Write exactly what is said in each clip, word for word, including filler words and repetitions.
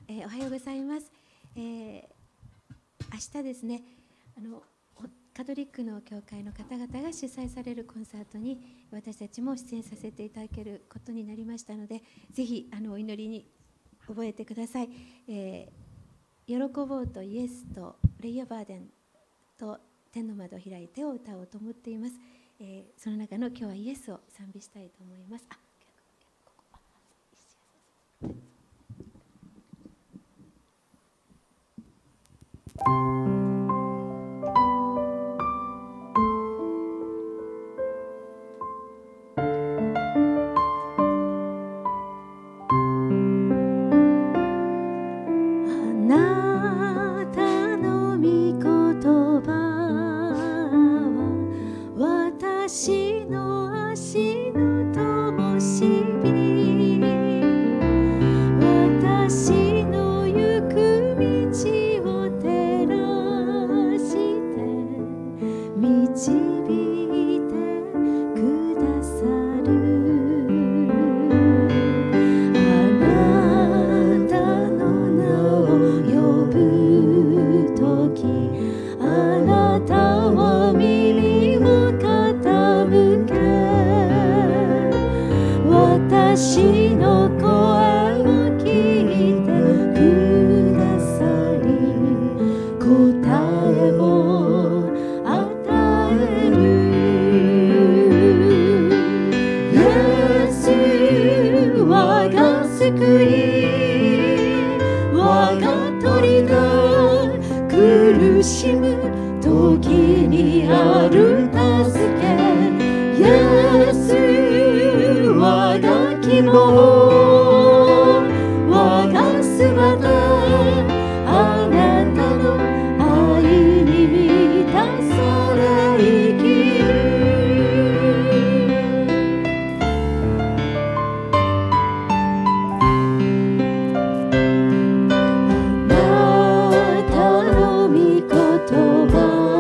えー、おはようございます。えー、明日ですね、あのカトリックの教会の方々が主催されるコンサートに私たちも出演させていただけることになりましたので、ぜひあのお祈りに覚えてください。えー、喜ぼうとイエスとレイヤーバーデンと天の窓を開いてを歌おうと思っています。えー、その中の今日はイエスを賛美したいと思います。あ、ここあ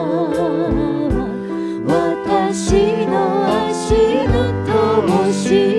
私の足の灯火